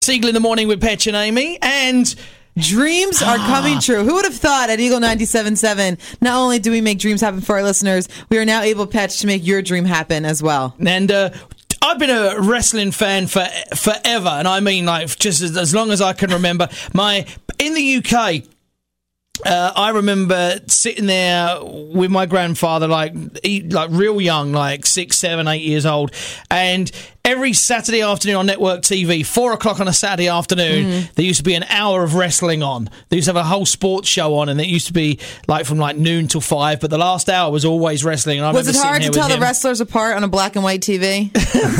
Siegel in the morning with Petch and Amy, and dreams are coming true. Who would have thought at Eagle 97.7, not only do we make dreams happen for our listeners, we are now able, Petch, to make your dream happen as well. And I've been a wrestling fan forever, and I mean like just as long as I can remember. In the UK, I remember sitting there with my grandfather, like real young, like 6, 7, 8 years old, and every Saturday afternoon on network TV, 4 o'clock on a Saturday afternoon, there used to be an hour of wrestling on. They used to have a whole sports show on, and it used to be like from like noon till 5, but the last hour was always wrestling. And was it hard to tell the wrestlers apart on a black and white TV?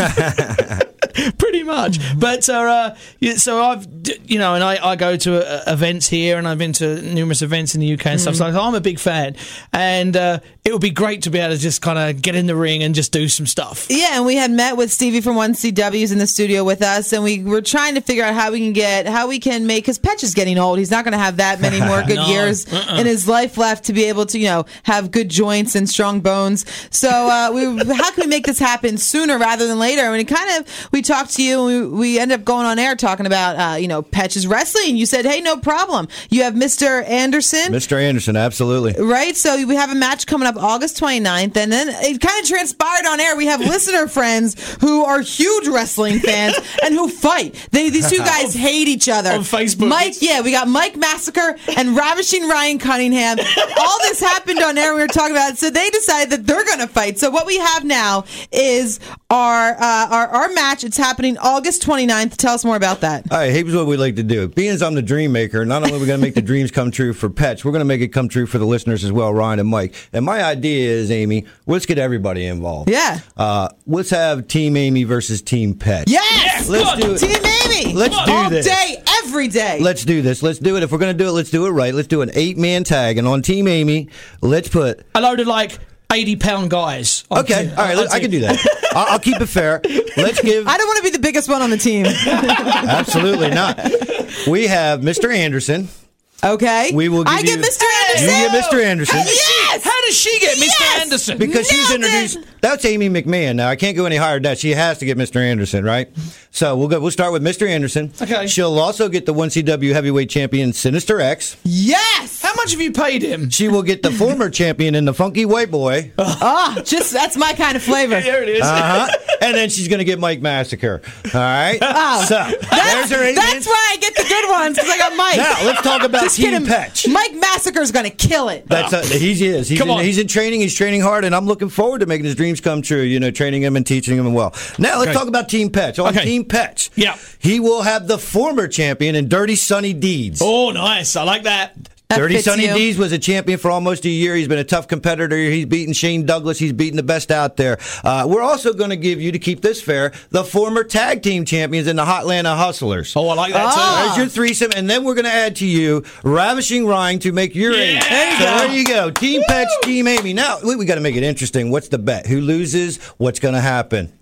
Pretty much, but so I've, and I go to events here, and I've been to numerous events in the UK and stuff. So I'm a big fan, and it would be great to be able to just kind of get in the ring and just do some stuff. Yeah, and we had met with Stevie from 1CW's in the studio with us, and we were trying to figure out how we can make, because Petch is getting old. He's not going to have that many more good years in his life left to be able to, have good joints and strong bones. So how can we make this happen sooner rather than later? I mean, we talked to you, and we ended up going on air talking about, Petch's wrestling. You said, hey, no problem. You have Mr. Anderson. Mr. Anderson, absolutely. Right? So we have a match coming up August 29th, and then it kind of transpired on air. We have listener friends who are huge wrestling fans and who fight. These two guys hate each other. On Facebook. We got Mike Massacre and Ravishing Ryan Cunningham. All this happened on air. We were talking about it. So they decided that they're going to fight. So what we have now is our match. It's happening August 29th. Tell us more about that. All right, here's what we like to do. Being as I'm the dream maker, not only are we going to make the dreams come true for Petch, we're going to make it come true for the listeners as well, Ryan and Mike. And my idea is, Amy, let's get everybody involved. Yeah. Let's have Team Amy versus Team Petch. Yes! Let's do it. Team Amy! Let's do this. All day, every day. Let's do this. Let's do it. If we're going to do it, let's do it right. Let's do an 8-man tag. And on Team Amy, let's put a load of 80-pound guys. Okay, all right, I can do that. I'll keep it fair. Let's give. I don't want to be the biggest one on the team. Absolutely not. We have Mr. Anderson. Okay. We will give I get Mr. Anderson. You get Mr. Anderson. Yes. How does she get Mr. Anderson? Because she's introduced. That's Amy McMahon. Now I can't go any higher than that. She has to get Mr. Anderson, right? So we'll start with Mr. Anderson. Okay. She'll also get the 1CW heavyweight champion Sinister X. Yes. How much have you paid him? She will get the former champion in the Funky White Boy. That's my kind of flavor. There it is. And then she's going to get Mike Massacre. All right. So there's her. That's why I get the good ones, because I got Mike. Now let's talk about Team Petch. Mike Massacre's going to kill it. He is. He's in training. He's training hard, and I'm looking forward to making his dreams come true. Training him and teaching him well. Now let's talk about Team Petch. On Team Petch, he will have the former champion in Dirty Sonny Deeds. Oh, nice! I like that. Dirty Sonny Deeds was a champion for almost a year. He's been a tough competitor. He's beaten Shane Douglas. He's beaten the best out there. We're also going to give you, to keep this fair, the former tag team champions in the Hotlanta Hustlers. Oh, I like that too. There's your threesome, and then we're going to add to you Ravishing Ryan to make your eight. There you go. Team Petch, Team Amy. Now, we got to make it interesting. What's the bet? Who loses? What's going to happen?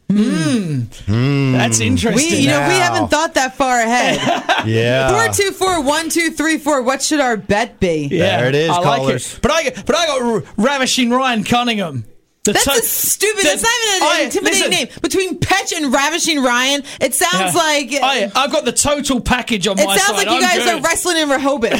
That's interesting. We haven't thought that far ahead. Yeah. 424-1234. What should our bet be? Yeah, there it is, I callers. Like it. But I got Ravishing Ryan Cunningham. That's stupid. That's not even an intimidating name. Between Petch and Ravishing Ryan, it sounds like... I've got the total package on my side. It sounds like you guys are wrestling in Rehoboth.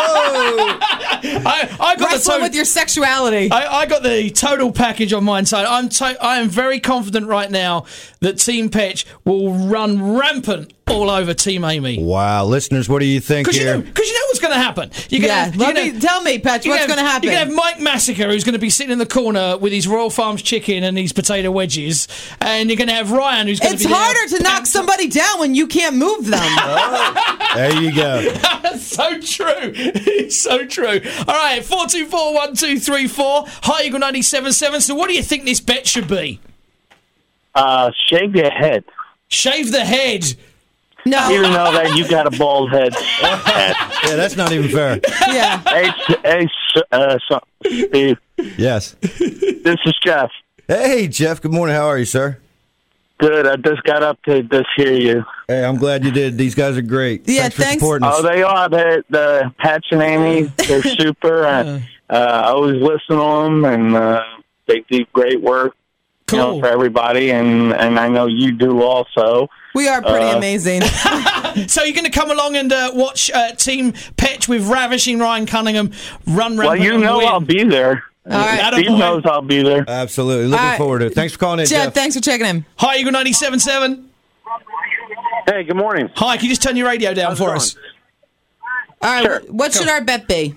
I got wrestling with your sexuality. I got the total package on my side. I am very confident right now that Team Petch will run rampant all over Team Amy. Wow. Listeners, what do you think here? Because you know what's going to happen. Tell me, Petch, what's going to happen? You're going to have Mike Massacre, who's going to be sitting in the corner with his Royal Farms chicken and his potato wedges, and you're going to have Ryan, who's going to be... It's harder to knock somebody down when you can't move them. There you go. That's so true. It's so true. All right, 424-1234, High Eagle 97.7. So what do you think this bet should be? Shave your head. Shave the head. No. Even though that you got a bald head. Yeah, that's not even fair. Yeah. Hey, Steve. Yes. This is Jeff. Hey, Jeff. Good morning. How are you, sir? Good. I just got up to just hear you. Hey, I'm glad you did. These guys are great. Yeah, thanks. For supporting us. Oh, they are. The Patch and Amy, they're super. I always listen to them, and they do great work. Cool. for everybody, and I know you do also. We are pretty amazing. So you're going to come along and watch Team Petch with ravishing Ryan Cunningham run Well, you know I'll be there. All right. Steve knows I'll be there. Absolutely. Looking forward to it. Thanks for calling in, Jeff. Thanks for checking in. Hi, Eagle 97.7. Hey, good morning. Hi, can you just turn your radio down for us? All right, Sure. what should our bet be?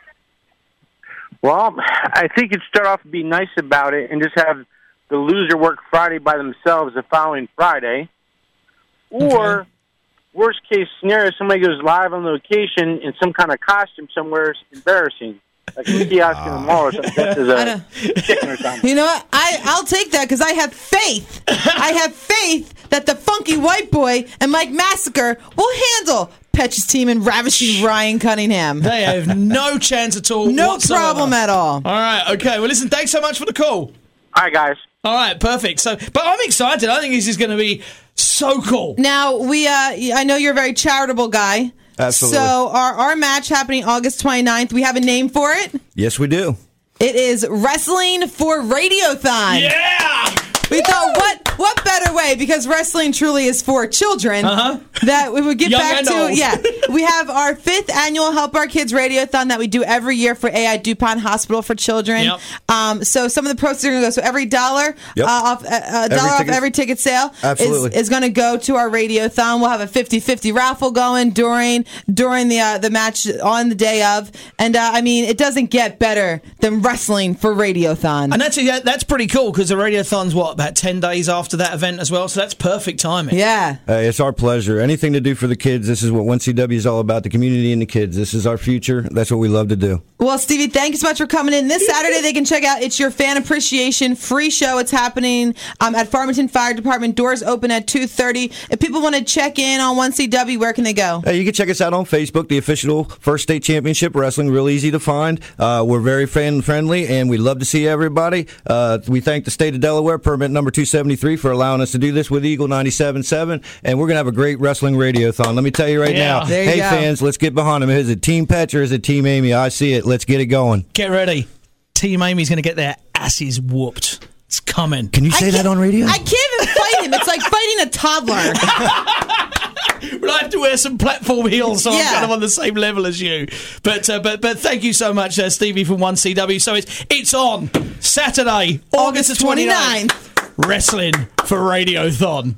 Well, I think you'd start off to be nice about it and just have the loser work Friday by themselves the following Friday. Or, worst case scenario, somebody goes live on location in some kind of costume somewhere embarrassing. Like a kiosk in the mall or something. That's a chicken or something. You know what? I'll take that because I have faith. I have faith that the funky white boy and Mike Massacre will handle Petch's team and ravishing Ryan Cunningham. They have no chance at all. No whatsoever. problem at all. All right, okay. Well, listen, thanks so much for the call. All right, guys. All right, perfect. So, but I'm excited. I think this is going to be so cool. Now, I know you're a very charitable guy. Absolutely. So our match happening August 29th, we have a name for it. Yes, we do. It is Wrestling for Radiothon. Yeah! We thought, what better way, because wrestling truly is for children, that we would get Young back and to, old. we have our 5th annual Help Our Kids Radiothon that we do every year for AI DuPont Hospital for Children. Yep. So some of the proceeds are going to go, so every $1 off every ticket sale is going to go to our Radiothon. We'll have a 50-50 raffle going during the match on the day of. And, I mean, it doesn't get better than wrestling for Radiothon. And that's pretty cool because the Radiothon's, about 10 days after that event as well, so that's perfect timing. Yeah. It's our pleasure. Anything to do for the kids. This is what 1CW is all about, the community and the kids. This is our future. That's what we love to do. Well, Stevie, thank you so much for coming in. This Saturday, they can check out It's Your Fan Appreciation free show. It's happening at Farmington Fire Department. Doors open at 2:30. If people want to check in on 1CW, where can they go? You can check us out on Facebook, the official First State Championship Wrestling. Real easy to find. We're very fan-friendly, and we love to see everybody. We thank the state of Delaware, permit number 273, for allowing us to do this with Eagle 97.7, and we're going to have a great wrestling radiothon. Let me tell you now, hey fans, let's get behind them. Is it Team Petch or is it Team Amy? I see it. Let's get it going. Get ready. Team Amy's going to get their asses whooped. It's coming. Can you say that on radio? I can't even fight him. It's like fighting a toddler. But I have to wear some platform heels, so I'm kind of on the same level as you. But thank you so much, Stevie from 1CW. So it's on Saturday, August the 29th. Wrestling for Radiothon.